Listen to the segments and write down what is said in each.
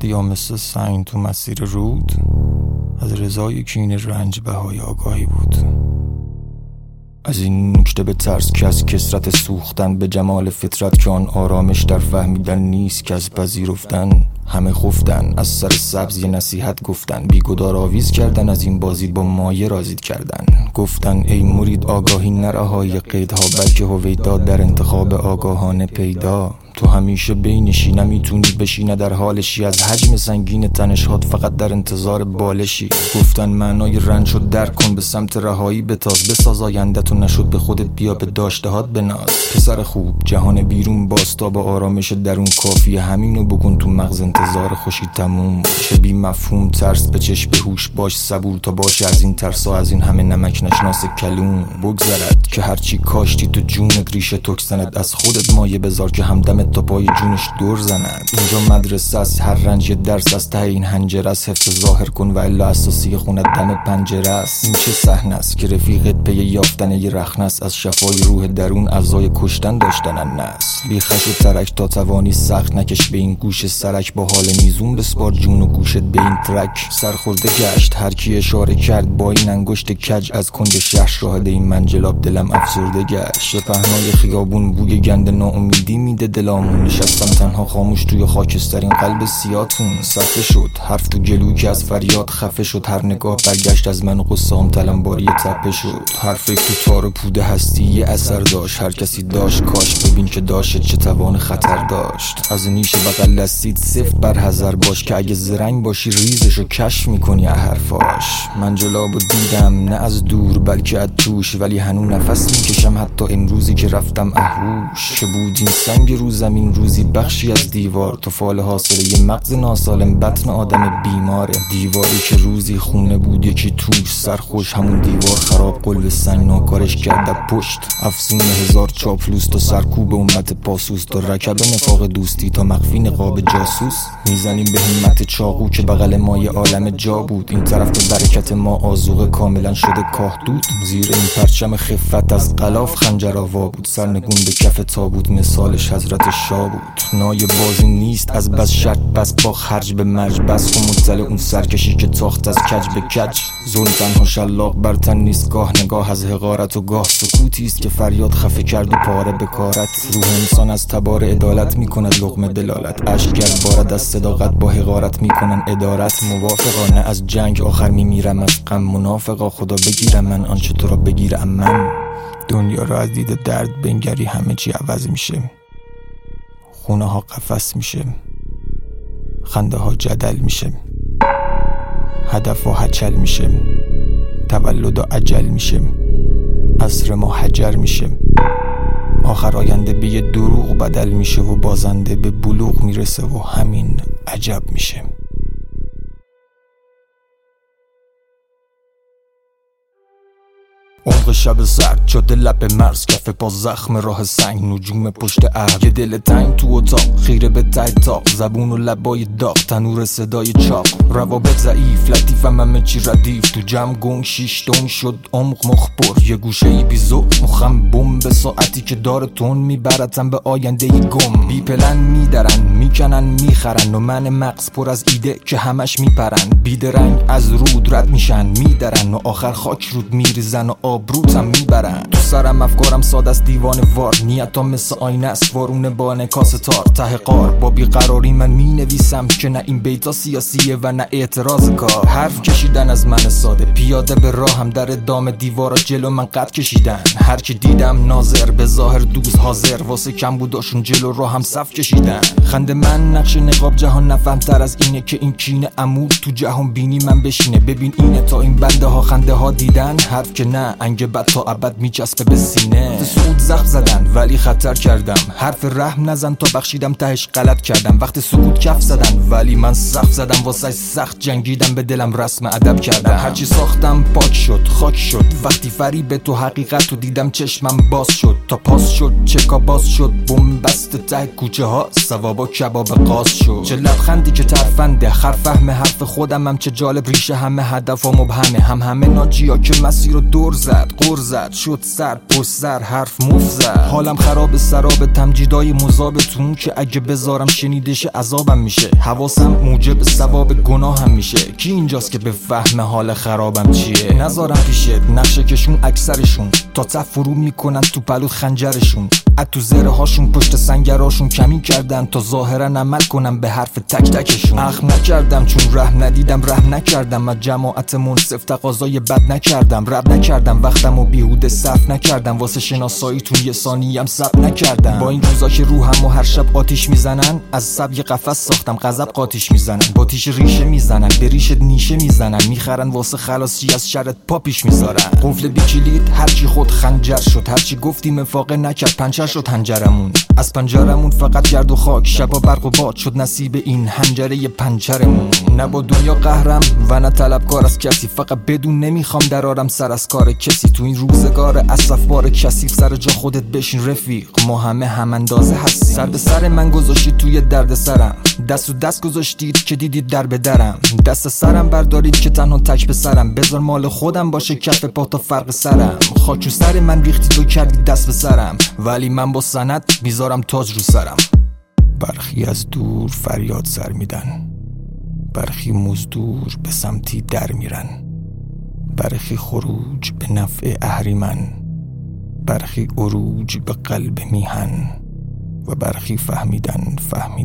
وقتی یا مثل سنگ تو مسیر رود، از رضای کین رنج بهای آگاهی بود. از این نکته به ترس که از کثرت سوختن به جمال فطرت که آن آرامش در فهمیدن نیست که از پذیرفتن. همه خفتن، از سر سبز یه نصیحت گفتن، بیگدار آویز کردن، از این بازی با مایه رازید کردن. گفتن ای مرید آگاهی نرهایی قیدها، بلکه هویدا در انتخاب آگاهانه پیدا. تو همیشه بینشی، نمیتونی بشی، در حالشی، از حجم سنگین تنشات فقط در انتظار بالشی. گفتن معنای رنج رو درک کن، به سمت رهایی بتاز، بساز آینده‌تو، نشد به خودت بیا، به داشتهات بناز. پسر خوب، جهان بیرون باستا با آرامش درون کافیه، همینو بکن تو مغز، انتظار خوشی تموم چه بی مفهوم. ترس به چشم، به هوش باش، صبور تا باشه از این ترسا، از این همه نمک نشناس کلون. بگذرد که هرچی کاشتی تو جونت ریشه تکسند، از خودت مایه بذار که همدمت تا پای جونش دور زند. اینجا مدرسه است، هر رنج یه درس از ته این حنجره است. حفظ ظاهر کن و الا اساسی خونت دم پنجره است. این چه صحنه است که رفیقت پی یافتن یه رخنه است، از شفای روح درون ارزای کشتن داشتن الناس. بی خش و ترک تا توانی سخت نکش به این گوش سرک، با حال میزون بسپار جون و گوشت به این ترک. سرخورده گشت هر کی اشاره کرد با این انگشت کج، از کند شهر شاهد این منجلاب دلم افسرده گشت. به پهنای خیابون بوی گند ناامیدی میده دلامون، نشستم تنها خاموش توی خاکسترین قلب سیاتون. صفه شد حرف تو گلو که از فریاد خفه شد، هر نگاه برگشت از من و قصه‌ام تلمباری تپه شد. هر فکر تو تار پوده هستی یه اثر داشت، هر کسی داشت کاش ببین که داشت چه توان خطر داشت. از نیش بغل دستید سفت بر حذر باش، که اگه زرنگ باشی ریزشو کشف میکنی حرفاش. من جلابو دیدم نه از دور بلکه از توش، ولی هنوز نفس میکشم حتی امروزی که رفتم اهوش. که بود این سنگ رو زمین روزی بخشی از دیوار، تو فال حاصله یه مغز ناسالم بطن آدم بیماره. دیواری که روزی خونه بود یکی توش سرخوش، همون دیوار خراب قلب سنگ ناکارش کرده پشت. افسون هزار چاپلوس تا سرکوب امت پاسوس، تا رکب نفاق دوستی تا مخفی نقاب جاسوس. میزنیم به همت چاقو که بغل ما یه عالم جا بود، این طرف به برکت ما آذوقه کاملا شده کاهدود. زیر این پرچم خفت از غلاف خنجر آوا بود، سرنگون به کف تابوت مثالش حضرت شاه بود. نای بازی نیست از بس شرط بس، با خرج به مرج بس و مطلع اون سرکشی که تاخت از کج به کج. ظلم تنها شلاق بر تن نیست، گاه نگاه از حقارت و گاه سکوتی است که فریاد خفه کرد و پاره بکارت. روح انسان از تبار عدالت میکند لقمه دلالت، اشک گرد بارد از صداقت با حقارت میکنن ادارت. موافقانه از جنگ آخر میمیرم از غم، منافقا خدا بگیرم من آنچه تو را بگیرم من. دنیا را از دید درد بنگری همه چی عوض میشه، خونه ها قفس میشه، خنده ها جدل میشه، هدف ها هچل میشه، تولد و عجل میشه، عصر ما حجر میشه، آخر آینده به یه دروغ بدل میشه و بازنده به بلوغ میرسه و همین عجب میشه. عمق شب سرد شده لب مرز، کف پا زخم راه سنگ، نجوم پشت ابر، یه دل تنگ تو اتاق خیره به ته تاق، زبون و لبای داغ، تنور صدای چاق، روابط ضعیف لطیفم همه چی ردیف، تو جمع گنگ شیشتون شد عمق مخبر، یه گوشه ای بیزو مخم بم، به ساعتی که داره تون میبرتم به آینده ی گم. بی پلن میدرن میکنن میخرن و من مغز پر از ایده که همش میپرن، بیدرنگ از رود رد میشن میدرن و آخر خاک رود میریزن و آبروتم میبرن. تو سرم افکارم ساده است دیوان وار، نیتام مثل آینه است وارونه با انعکاس تار، ته قار با بیقراری من مینویسم که نه این بیتا سیاسیه و نه اعتراض کار. حرف کشیدن از من ساده، پیاده به راهم در ادامه دیوارا جلو من قد کشیدن، هر کی دیدم ناظر به ظاهر دوست حاضر، واسه کم بوداشون جلو راهم صف کشیدن. خنده من نقش نقاب جهان نفهمتر از اینه که این کینه عمود تو جهان بینی من بشینه. ببین اینه تا این بنده ها خنده ها دیدن، حرف که نه انگ بد تا ابد میچسبه به سینه. سعود زخم زدن ولی خطر کردم، حرف رحم نزن تا بخشیدم تهش غلط کردم. وقت سکوت کف زدن ولی من سخت زدم، واسه سخت جنگیدم به دلم رسم ادب کردم. هرچی ساختم پاک شد خاک شد، وقتی فریب تو حقیقت رو دیدم چشمم باز شد، تا پاس شد چکا باز شد، بم بست ته کوچه ها ثوابا کباب قاز شد. چه لبخندی که ترفنده، هر فهم حرف خودم هم چه جالب، ریشه همه هدف و مبهمه، همه ناجیا که مسیر رو دور زد قور زد، شد سر پشت سر حرف مفت زد. حالم خراب سراب تمجیدای مذابتون که اگه بذارم شنیدش عذابم میشه. حواسم موجب ثواب گناهم میشه. کی اینجاست که به فهم حال خرابم چیه؟ نذارم پیشت نقشه کشون اکثرشون تا ته فرو میکنن تو پلو خنجرشون. از تو زره هاشون پشت سنگراشون کمی کردن تا ظاهرا عمل کنم به حرف تک تکشون. اخم نکردم چون رحم ندیدم رحم نکردم. از جماعت منصف تقاضای بد نکردم. رب نکردم وقتمو بیهوده صرف نکردم. واسه شناساییتون یه ثانیه‌ام صبر نکردم. با این روزا که روحمو هر شب آتیش میزنن از سب یه قفس ساختم غضب قاتیش میزنن. با تیش ریشه میزنن به ریشت نیشه میزنن. میخرن واسه خلاصی از شرت پاپیش میذارن. قفل بی کلید هرچی خود خنجر شد. هرچی گفتیم افاقه نکرد پنچر شد هنجرمون. از پنجرمون فقط گرد و خاک شبا برق و باد شد نصیب این هنجره پنچرمون. نه با دنیا قهرم و نه طلبکار از کسی. فقط بدون نمیخوام درارم سر از کار کسی. تو این روزگار اسفبار کثیف سر جا خودت بشین رفیق. ما همه هم اندازه هستیم. سر به سر من گذاشتید توی درد سرم. دست و دست گذاشتید که دیدید در به درم. دست سرم بردارید که تنها تک به سرم. بذار مال خودم باشه کف پا تا فرق سرم. خاک رو سر من ریختید و کردید دست به سرم. ولی من با سند میذارم تاج رو سرم. برخی از دور فریاد سر میدن. برخی مزدور به سمتی در میرن. برخی خروج به نفع اهریمن. برخی عروج به قلب میهن. و برخی فهمیدن.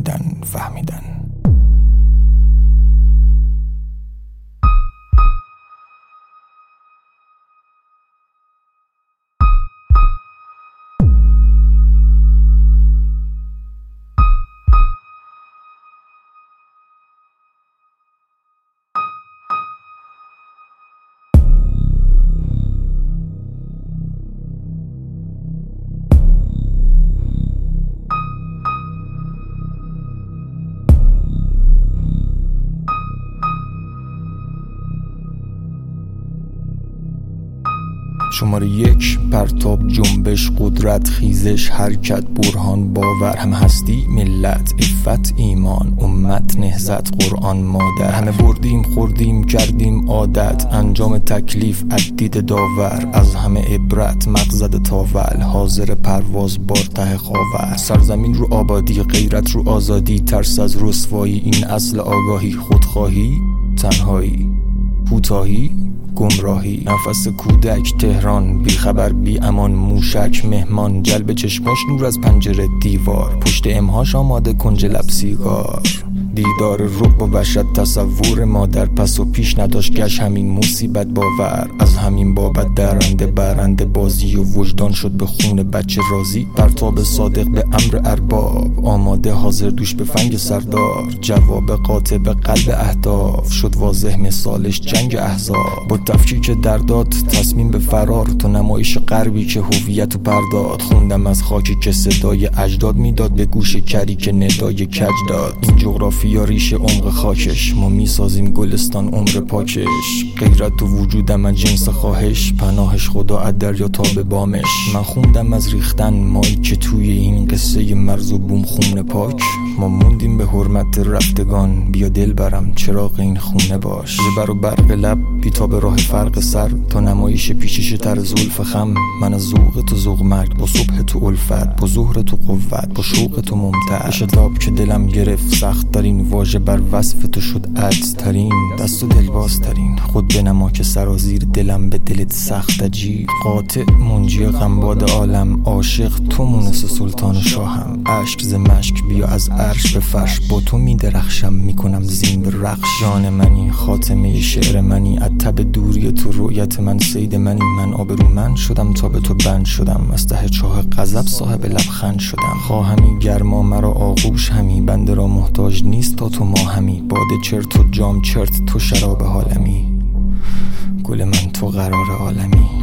شماره 1 پرتاب جنبش قدرت خیزش حرکت برهان باور هم هستی ملت عفت ایمان امت نهضت قرآن مادر. همه بردیم خوردیم کردیم عادت انجام تکلیف عدید داور. از همه عبرت مغزد تاول حاضر پرواز بار ته خاور. سرزمین رو آبادی غیرت رو آزادی. ترس از رسوایی این اصل آگاهی. خودخواهی تنهایی کوتاهی گمراهی. نفس کودک تهران بیخبر بی امان موشک مهمان. جلب چشماش نور از پنجره دیوار. پشت امهاش آماده کنج لب سیگار. دیدار رعب و وحشت تصور مادر. پس و پیش نداشت گشت همین مصیبت باور. از همین بابت درنده برنده بازی و وجدان شد به خون بچه رازی. پرتاب صادق به امر ارباب آماده حاضر دوش به فنگ سردار. جواب قاطع به قلب اهداف شد واضح مثالش جنگ احزاب. با تفکیک درداد تصمیم به فرار تو نمایش غربی که هویت و پرداد. خوندم از خاکی که صدای اجداد میداد به گوش کری که ندای کج داد. این جغرافیا ریشه عمق خاکش. ما میسازیم گلستان عمر پاکش. غیرت تو وجودم از جنس خواهش. پناهش خدا از دریا تا به بامش. من خوندم از ریختن مایی که توی این قصه مرز و بوم خون پاک. ما موندیم به حرمت رفتگان. بیا دل برم چراغ این خونه باش. زبر و برق لب بیتاب راه فرق سر تا نمایش پیچش تر زلف خم. من از ذوق تو ذوق مرگ با صبح تو الفت با ظهر تو قوت با شوق تو ممتع. شتاب که دلم گرفت سخت ترین واژه بر وصف تو شد عجز ترین. دست و دلباز ترین خود بنما که سرازیر دلم به دلت سخت عجیب. قاطع منجی غمباد عالم عاشق تو مونس سلطان و شاهم. اشک ز مشک بیا از عرش به فرش. با تو میدرخشم میکنم زین به رقص. جان منی خاتمه شعر منی. از تب دوری تو رؤیت من صید منی. من آبرومند شدم تا به تو بند شدم. از ته چاه غضب صاحب لبخند شدم. خواهمی گرما مرا آغوش همی. بنده را محتاج نیست تا تو ما همی. باده چرت و جام چرت تو شراب حالمی. گل من تو قرار عالمی.